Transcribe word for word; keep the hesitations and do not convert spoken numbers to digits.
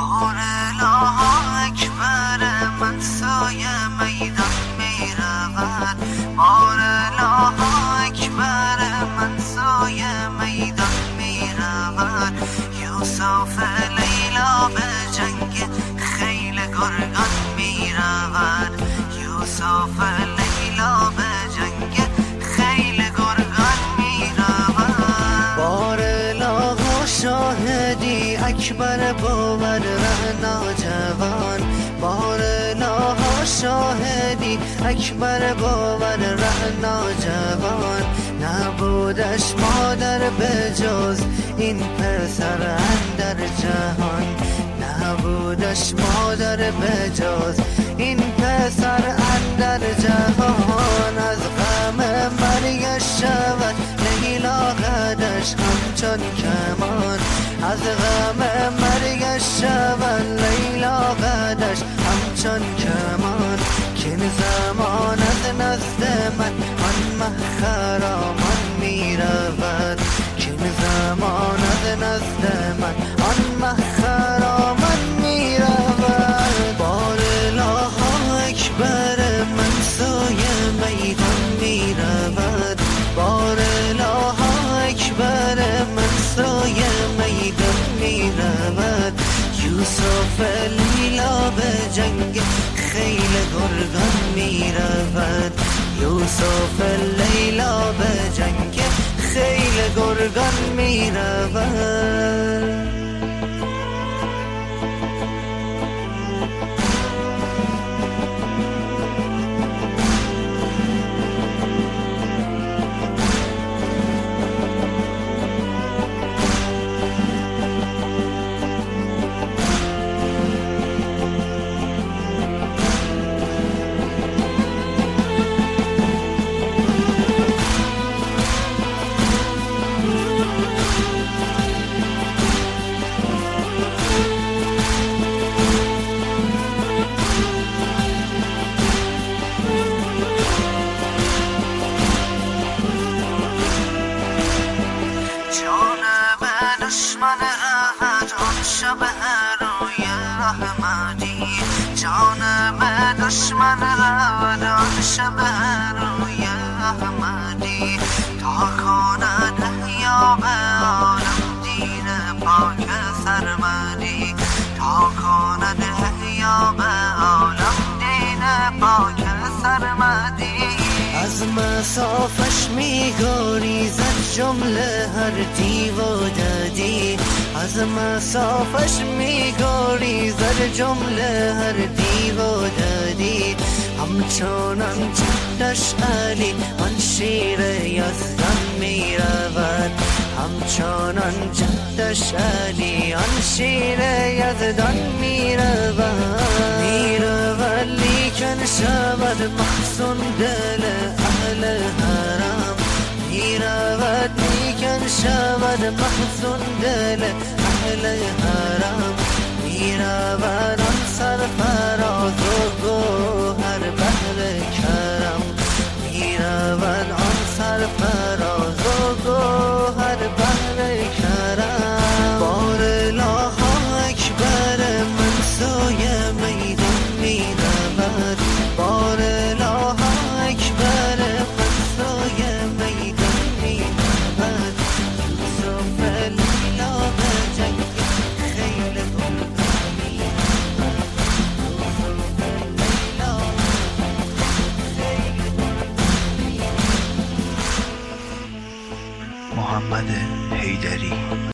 بار الله اکبر من سایه میدان می رود بار الله اکبر من سایه میدان می رود یوسف لیلا به جنگ خیل گرگان می رود یوسف لیلا به جنگ خیل گرگان می رود بار الله شاهدی اکبر باور رهنا جوان بار الله شاهدی اکبر باور رهنا جوان نبودش مادر به جز این پسر اندر جهان نبودش مادر به جز این پسر اندر جهان از غم مرگش شود لیلا قدش همچون کمان از غم مرگش شود لیلا قدش همچون کمان کین زمان از نزد من آن مه خرامان می رود کین زمان از نزد من آن مه خرامان می رود بار الله اکبر من سایه میدان می رود بار الله اکبر من سایه میدان می رود یوسف لیلا به جنگ خیل گرگان می رود یوسف لیلا به جنگ خیل گرگان می رود دشمن رود آن شب روی احمدی جانب دشمن رود آن شب روی احمدی تا کند احیا به عالم دین پاک سرمدی تا کند احیا به عالم دین پاک سرمدی از مسافش می گریزد جمله هر دیو و ددی از مسافش می گریزد جمله هر دیو و ددی همچنان جدش علی آن شیر یزدان می رود همچنان جدش علی آن شیر یزدان می رود می رود لیکن شود محزون دل اهل حرم می رود لیکن شود محزون دل اهل حرم می رود آن سرفراز و گوهر بحر کرم می رود آن سرفراز و گوهر بحر کرم بار الله اکبر من سایه میدان می رود بار الله اکبر من سایه میدان می رود یوسف لیلا به جنگ خیل گرگان می رود یوسف لیلا خیل گرگان می رود محمد حیدری.